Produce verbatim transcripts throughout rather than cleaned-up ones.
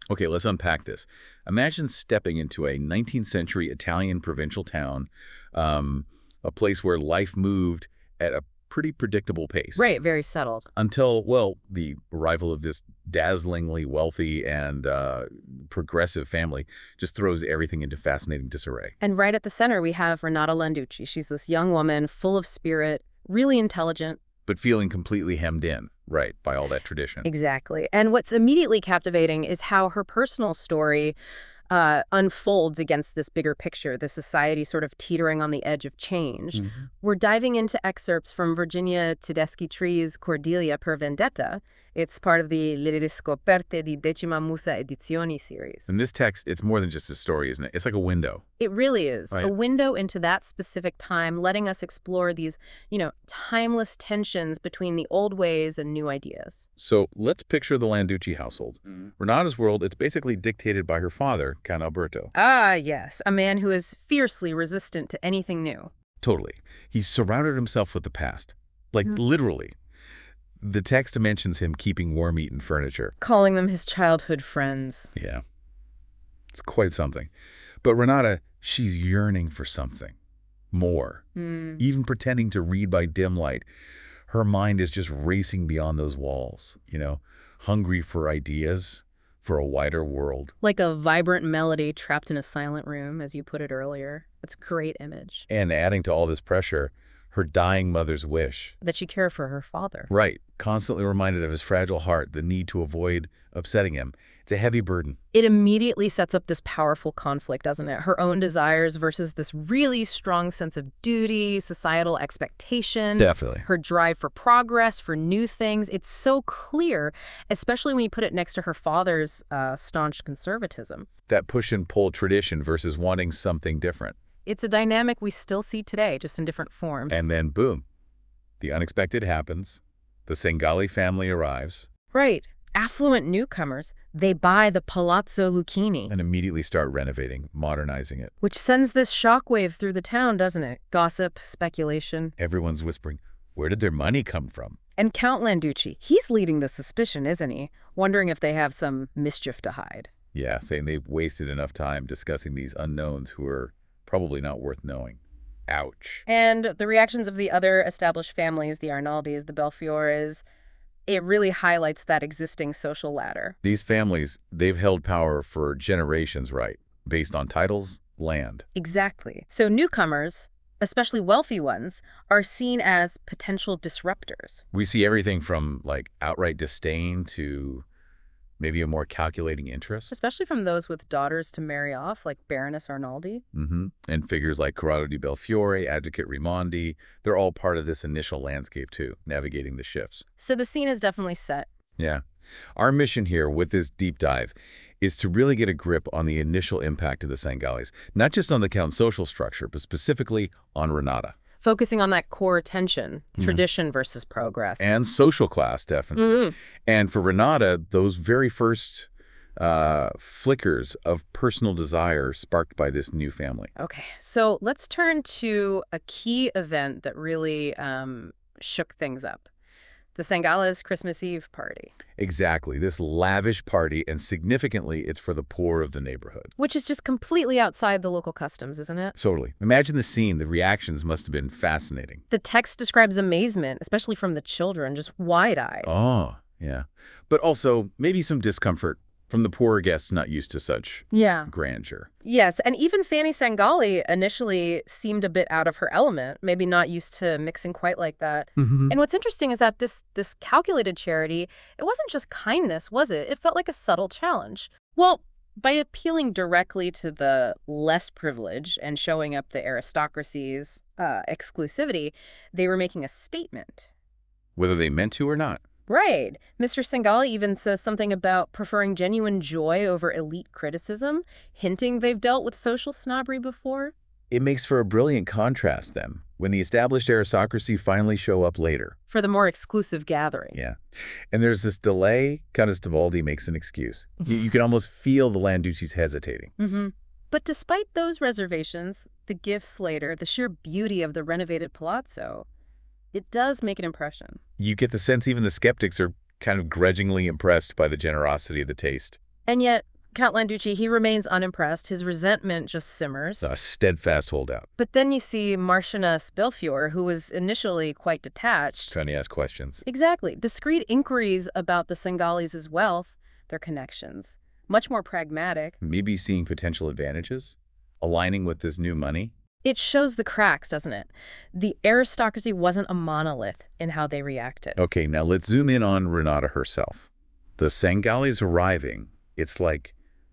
Okay, let's unpack this. Imagine stepping into a nineteenth century Italian provincial town, um, a place where life moved at a pretty predictable pace. Right, very settled. Until, well, the arrival of this dazzlingly wealthy and uh, progressive family just throws everything into fascinating disarray. And right at the center, we have Renata Landucci. She's this young woman, full of spirit, really intelligent. But feeling completely hemmed in, right, by all that tradition. Exactly. And what's immediately captivating is how her personal story uh, unfolds against this bigger picture, the society sort of teetering on the edge of change. Mm-hmm. We're diving into excerpts from Virginia Tedeschi-Tree's Cordelia per Vendetta. It's part of the Le riscoperte di Decima Musa Edizioni series. In this text, it's more than just a story, isn't it? It's like a window. It really is. Right. A window into that specific time, letting us explore these, you know, timeless tensions between the old ways and new ideas. So let's picture the Landucci household. Mm. Renata's world, it's basically dictated by her father, Count Alberto. Ah, yes. A man who is fiercely resistant to anything new. Totally. He's surrounded himself with the past. Like, mm. literally. The text mentions him keeping worm-eaten furniture. Calling them his childhood friends. Yeah. It's quite something. But Renata, she's yearning for something. More. Mm. Even pretending to read by dim light. Her mind is just racing beyond those walls, you know, hungry for ideas, for a wider world. Like a vibrant melody trapped in a silent room, as you put it earlier. That's a great image. And adding to all this pressure, her dying mother's wish. That she care for her father. Right. Constantly reminded of his fragile heart, the need to avoid upsetting him. It's a heavy burden. It immediately sets up this powerful conflict, doesn't it? Her own desires versus this really strong sense of duty, societal expectation. Definitely. Her drive for progress, for new things. It's so clear, especially when you put it next to her father's uh, staunch conservatism. That push and pull tradition versus wanting something different. It's a dynamic we still see today, just in different forms. And then, boom, the unexpected happens. The Sangalli family arrives. Right. Affluent newcomers. They buy the Palazzo Lucchini. And immediately start renovating, modernizing it. Which sends this shockwave through the town, doesn't it? Gossip, speculation. Everyone's whispering, where did their money come from? And Count Landucci, he's leading the suspicion, isn't he? Wondering if they have some mischief to hide. Yeah, saying they've wasted enough time discussing these unknowns who are probably not worth knowing. Ouch. And the reactions of the other established families, the Arnaldis, the Belfiores, it really highlights that existing social ladder. These families, they've held power for generations, right? Based on titles, land. Exactly. So newcomers, especially wealthy ones, are seen as potential disruptors. We see everything from, like, outright disdain to maybe a more calculating interest. Especially from those with daughters to marry off, like Baroness Arnaldi. Mm-hmm. And figures like Corrado di Belfiore, Advocate Rimondi, they're all part of this initial landscape too, navigating the shifts. So the scene is definitely set. Yeah. Our mission here with this deep dive is to really get a grip on the initial impact of the Sangallis, not just on the Count's social structure, but specifically on Renata. Focusing on that core tension, Mm-hmm. tradition versus progress. And social class, definitely. Mm-hmm. And for Renata, those very first uh, flickers of personal desire sparked by this new family. Okay, so let's turn to a key event that really um, shook things up. The Sangallis' Christmas Eve party. Exactly. This lavish party, and significantly, it's for the poor of the neighborhood. Which is just completely outside the local customs, isn't it? Totally. Imagine the scene. The reactions must have been fascinating. The text describes amazement, especially from the children, just wide-eyed. Oh, yeah. But also, maybe some discomfort from the poorer guests not used to such Yeah. grandeur. Yes, and even Fanny Sangalli initially seemed a bit out of her element, maybe not used to mixing quite like that. Mm-hmm. And what's interesting is that this this calculated charity, it wasn't just kindness, was it? It felt like a subtle challenge. Well, by appealing directly to the less privileged and showing up the aristocracy's uh, exclusivity, they were making a statement. Whether they meant to or not. Right. Mister Sangalli even says something about preferring genuine joy over elite criticism, hinting they've dealt with social snobbery before. It makes for a brilliant contrast, then, when the established aristocracy finally show up later. For the more exclusive gathering. Yeah. And there's this delay. Countess Tibaldi makes an excuse. you, you can almost feel the Landucci's hesitating. Mm-hmm. But despite those reservations, the gifts later, the sheer beauty of the renovated palazzo, it does make an impression. You get the sense even the skeptics are kind of grudgingly impressed by the generosity of the taste. And yet, Count Landucci, he remains unimpressed. His resentment just simmers. A steadfast holdout. But then you see Marchioness Belfiore, who was initially quite detached. Trying to ask questions. Exactly. Discreet inquiries about the Sangales' wealth, their connections. Much more pragmatic. Maybe seeing potential advantages? Aligning with this new money? It shows the cracks, doesn't it? The aristocracy wasn't a monolith in how they reacted. Okay, now let's zoom in on Renata herself. The Sangales arriving, it's like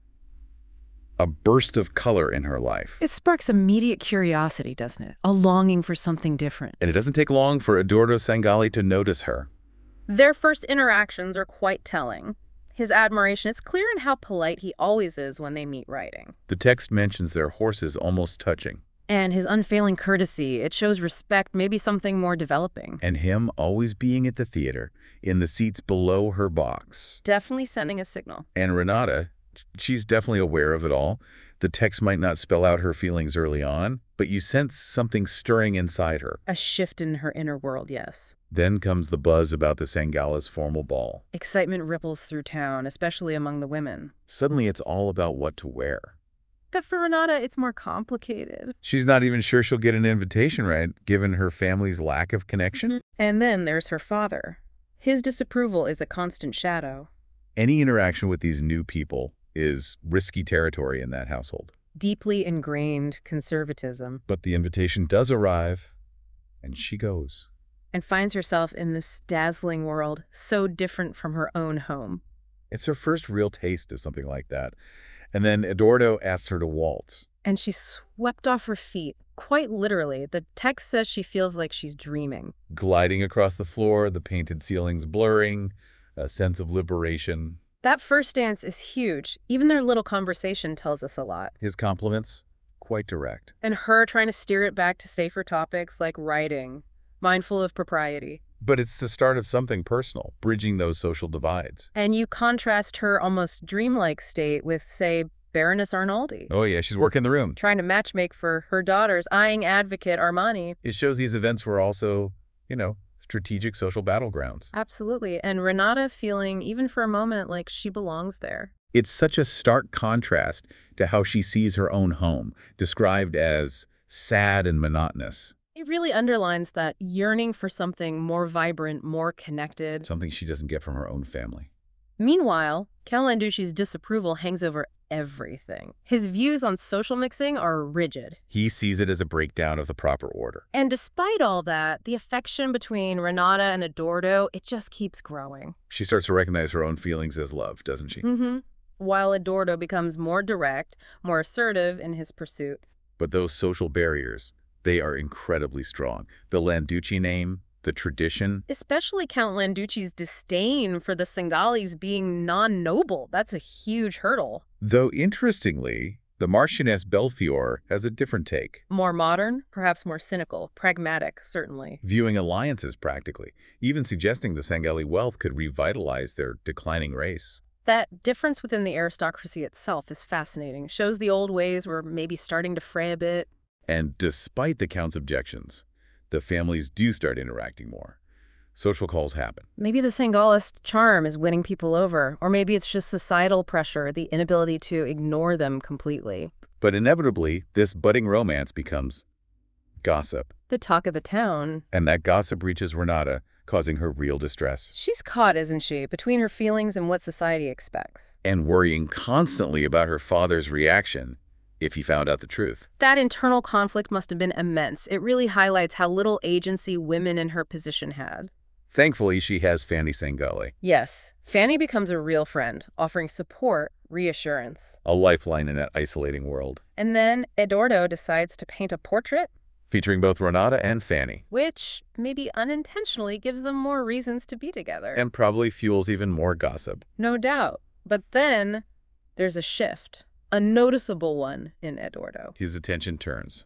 a burst of color in her life. It sparks immediate curiosity, doesn't it? A longing for something different. And it doesn't take long for Edoardo Sangali to notice her. Their first interactions are quite telling. His admiration, it's clear in how polite he always is when they meet riding. The text mentions their horses almost touching. And his unfailing courtesy, it shows respect, maybe something more developing. And him always being at the theater, in the seats below her box. Definitely sending a signal. And Renata, she's definitely aware of it all. The text might not spell out her feelings early on, but you sense something stirring inside her. A shift in her inner world, yes. Then comes the buzz about the Sangales' formal ball. Excitement ripples through town, especially among the women. Suddenly it's all about what to wear. But for Renata, it's more complicated. She's not even sure she'll get an invitation, right, given her family's lack of connection? And then there's her father. His disapproval is a constant shadow. Any interaction with these new people is risky territory in that household. Deeply ingrained conservatism. But the invitation does arrive, and she goes. And finds herself in this dazzling world, so different from her own home. It's her first real taste of something like that. And then Edoardo asks her to waltz. And she's swept off her feet, quite literally. The text says she feels like she's dreaming. Gliding across the floor, the painted ceilings blurring, a sense of liberation. That first dance is huge. Even their little conversation tells us a lot. His compliments, quite direct. And her trying to steer it back to safer topics like writing, mindful of propriety. But it's the start of something personal, bridging those social divides. And you contrast her almost dreamlike state with, say, Baroness Arnaldi. Oh yeah, she's working the room. Trying to matchmake for her daughter's eyeing advocate Armani. It shows these events were also, you know, strategic social battlegrounds. Absolutely. And Renata feeling, even for a moment, like she belongs there. It's such a stark contrast to how she sees her own home, described as sad and monotonous. It really underlines that yearning for something more vibrant, more connected. Something she doesn't get from her own family. Meanwhile, Count Landucci's disapproval hangs over everything. His views on social mixing are rigid. He sees it as a breakdown of the proper order. And despite all that, the affection between Renata and Edoardo, it just keeps growing. She starts to recognize her own feelings as love, doesn't she? Mm-hmm. While Edoardo becomes more direct, more assertive in his pursuit. But those social barriers, they are incredibly strong. The Landucci name, the tradition. Especially Count Landucci's disdain for the Sangales being non-noble. That's a huge hurdle. Though, interestingly, the Marchioness Belfiore has a different take. More modern, perhaps more cynical, pragmatic, certainly. Viewing alliances practically, even suggesting the Sangali wealth could revitalize their declining race. That difference within the aristocracy itself is fascinating. Shows the old ways were maybe starting to fray a bit. And despite the Count's objections, the families do start interacting more. Social calls happen. Maybe the Sangalist charm is winning people over, or maybe it's just societal pressure, the inability to ignore them completely. But inevitably, this budding romance becomes gossip. The talk of the town. And that gossip reaches Renata, causing her real distress. She's caught, isn't she, between her feelings and what society expects. And worrying constantly about her father's reaction if he found out the truth. That internal conflict must have been immense. It really highlights how little agency women in her position had. Thankfully, she has Fanny Sangali. Yes, Fanny becomes a real friend, offering support, reassurance. A lifeline in that isolating world. And then Edoardo decides to paint a portrait. Featuring both Renata and Fanny. Which, maybe unintentionally, gives them more reasons to be together. And probably fuels even more gossip. No doubt. But then, there's a shift. A noticeable one in Edoardo. His attention turns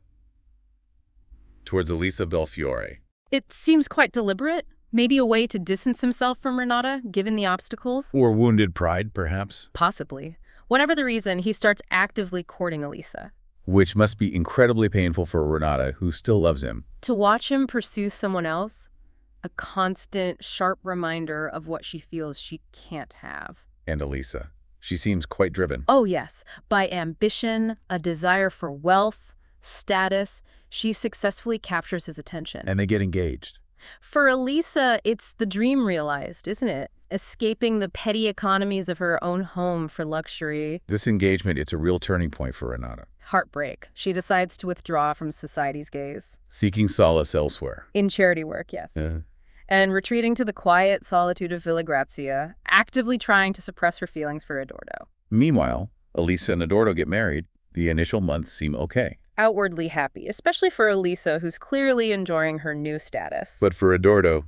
towards Elisa Belfiore. It seems quite deliberate. Maybe a way to distance himself from Renata, given the obstacles. Or wounded pride, perhaps. Possibly. Whatever the reason, he starts actively courting Elisa. Which must be incredibly painful for Renata, who still loves him. To watch him pursue someone else, a constant, sharp reminder of what she feels she can't have. And Elisa. She seems quite driven. Oh, yes. By ambition, a desire for wealth, status, she successfully captures his attention. And they get engaged. For Elisa, it's the dream realized, isn't it? Escaping the petty economies of her own home for luxury. This engagement, it's a real turning point for Renata. Heartbreak. She decides to withdraw from society's gaze. Seeking solace elsewhere. In charity work, yes. Yeah. And retreating to the quiet solitude of Villa Grazia, actively trying to suppress her feelings for Edordo. Meanwhile, Elisa and Edordo get married. The initial months seem okay. Outwardly happy, especially for Elisa, who's clearly enjoying her new status. But for Edordo,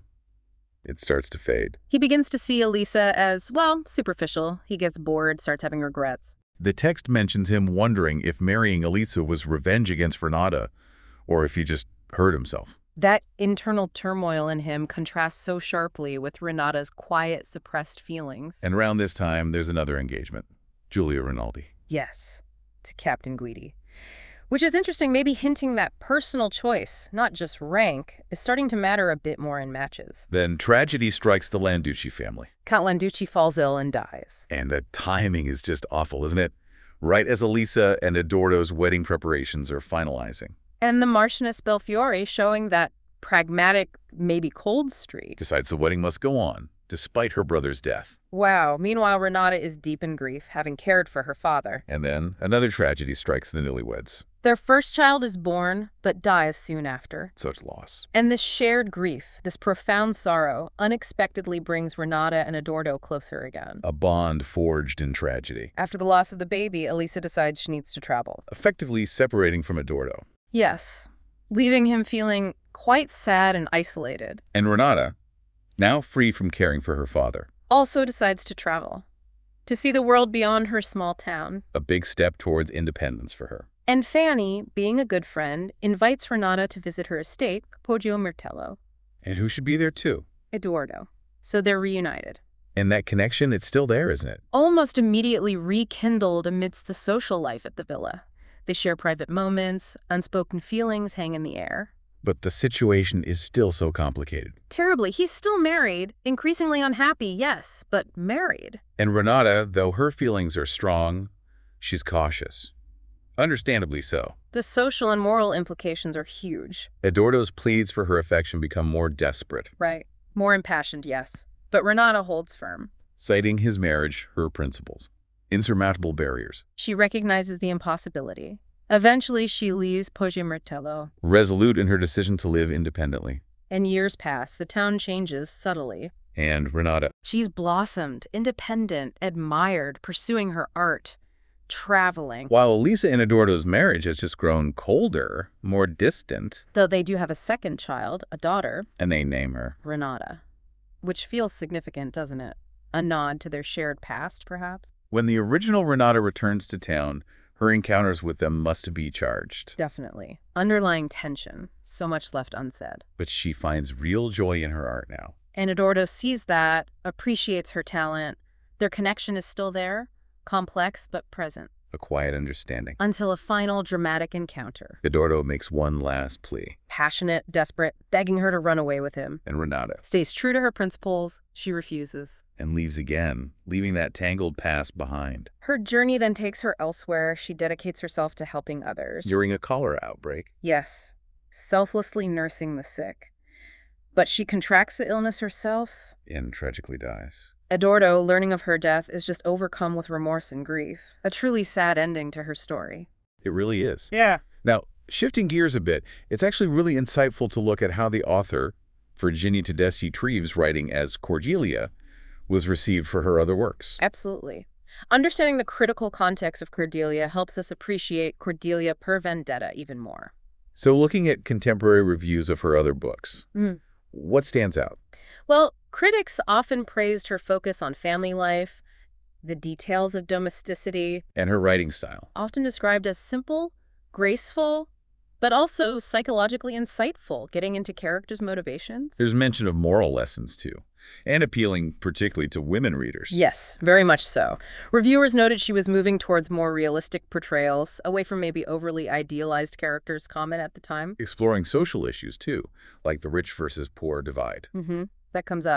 it starts to fade. He begins to see Elisa as, well, superficial. He gets bored, starts having regrets. The text mentions him wondering if marrying Elisa was revenge against Renata, or if he just hurt himself. That internal turmoil in him contrasts so sharply with Renata's quiet, suppressed feelings. And around this time, there's another engagement. Giulia Rinaldi. Yes, to Captain Guidi. Which is interesting, maybe hinting that personal choice, not just rank, is starting to matter a bit more in matches. Then tragedy strikes the Landucci family. Count Landucci falls ill and dies. And the timing is just awful, isn't it? Right as Elisa and Edordo's wedding preparations are finalizing. And the Marchioness Belfiore, showing that pragmatic, maybe cold streak, decides the wedding must go on, despite her brother's death. Wow. Meanwhile, Renata is deep in grief, having cared for her father. And then another tragedy strikes the newlyweds. Their first child is born, but dies soon after. Such loss. And this shared grief, this profound sorrow, unexpectedly brings Renata and Edordo closer again. A bond forged in tragedy. After the loss of the baby, Elisa decides she needs to travel. Effectively separating from Edordo. Yes, leaving him feeling quite sad and isolated. And Renata, now free from caring for her father, also decides to travel, to see the world beyond her small town. A big step towards independence for her. And Fanny, being a good friend, invites Renata to visit her estate, Poggio Mirtello. And who should be there too? Edordo. So they're reunited. And that connection, it's still there, isn't it? Almost immediately rekindled amidst the social life at the villa. They share private moments, unspoken feelings hang in the air. But the situation is still so complicated. Terribly. He's still married, increasingly unhappy, yes, but married. And Renata, though her feelings are strong, she's cautious. Understandably so. The social and moral implications are huge. Edordo's pleas for her affection become more desperate. Right. More impassioned, yes. But Renata holds firm. Citing his marriage, her principles. Insurmountable barriers. She recognizes the impossibility. Eventually, she leaves Poggio Mirtello. Resolute in her decision to live independently. And years pass. The town changes subtly. And Renata. She's blossomed, independent, admired, pursuing her art, traveling. While Elisa and Edordo's marriage has just grown colder, more distant. Though they do have a second child, a daughter. And they name her Renata. Which feels significant, doesn't it? A nod to their shared past, perhaps? When the original Renata returns to town, her encounters with them must be charged. Definitely. Underlying tension. So much left unsaid. But she finds real joy in her art now. And Edordo sees that, appreciates her talent. Their connection is still there, complex but present. A quiet understanding. Until a final dramatic encounter. Edordo makes one last plea. Passionate, desperate, begging her to run away with him. And Renata stays true to her principles. She refuses. And leaves again, leaving that tangled past behind. Her journey then takes her elsewhere. She dedicates herself to helping others. During a cholera outbreak. Yes, selflessly nursing the sick. But she contracts the illness herself. And tragically dies. Edordo, learning of her death, is just overcome with remorse and grief. A truly sad ending to her story. It really is. Yeah. Now, shifting gears a bit, it's actually really insightful to look at how the author, Virginia Tedeschi-Treves, writing as Cordelia, was received for her other works. Absolutely. Understanding the critical context of Cordelia helps us appreciate Cordelia per Vendetta even more. So looking at contemporary reviews of her other books, mm. what stands out? Well, critics often praised her focus on family life, the details of domesticity, and her writing style. Often described as simple, graceful, but also psychologically insightful, getting into characters' motivations. There's mention of moral lessons, too, and appealing particularly to women readers. Yes, very much so. Reviewers noted she was moving towards more realistic portrayals, away from maybe overly idealized characters common at the time. Exploring social issues, too, like the rich versus poor divide. Mm-hmm. That comes up.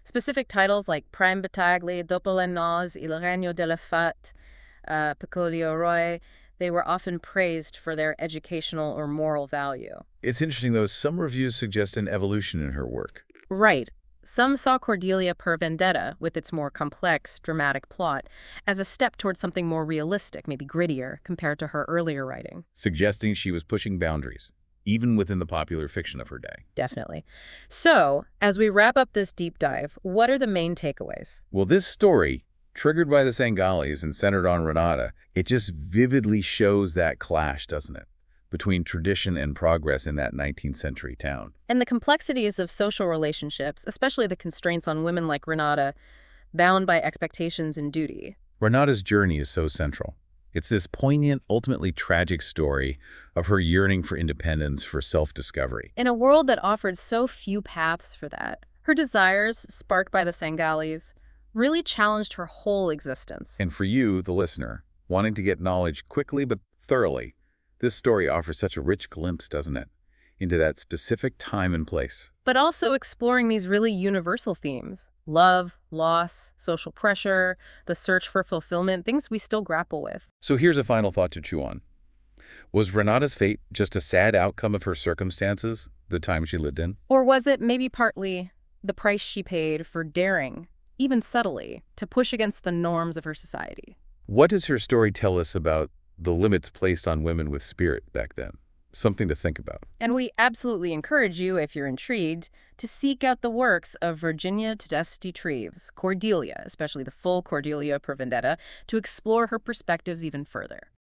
Specific titles like Prime Battaglia, Dopo le nozze, Il regno della fat, uh, Pecolio Roy, they were often praised for their educational or moral value. It's interesting, though, some reviews suggest an evolution in her work. Right. Some saw Cordelia per Vendetta, with its more complex, dramatic plot, as a step towards something more realistic, maybe grittier, compared to her earlier writing. Suggesting she was pushing boundaries, even within the popular fiction of her day. Definitely. So, as we wrap up this deep dive, what are the main takeaways? Well, this story, triggered by the Sangallis and centered on Renata, it just vividly shows that clash, doesn't it, between tradition and progress in that nineteenth century town. And the complexities of social relationships, especially the constraints on women like Renata, bound by expectations and duty. Renata's journey is so central. It's this poignant, ultimately tragic story of her yearning for independence, for self-discovery. In a world that offered so few paths for that, her desires, sparked by the Sangallis, really challenged her whole existence. And for you, the listener, wanting to get knowledge quickly but thoroughly, this story offers such a rich glimpse, doesn't it, into that specific time and place. But also exploring these really universal themes: love, loss, social pressure, the search for fulfillment, things we still grapple with. So here's a final thought to chew on. Was Renata's fate just a sad outcome of her circumstances, the time she lived in? Or was it maybe partly the price she paid for daring, even subtly, to push against the norms of her society? What does her story tell us about the limits placed on women with spirit back then? Something to think about. And we absolutely encourage you, if you're intrigued, to seek out the works of Virginia Tedeschi Treves, Cordelia, especially the full Cordelia per Vendetta, to explore her perspectives even further.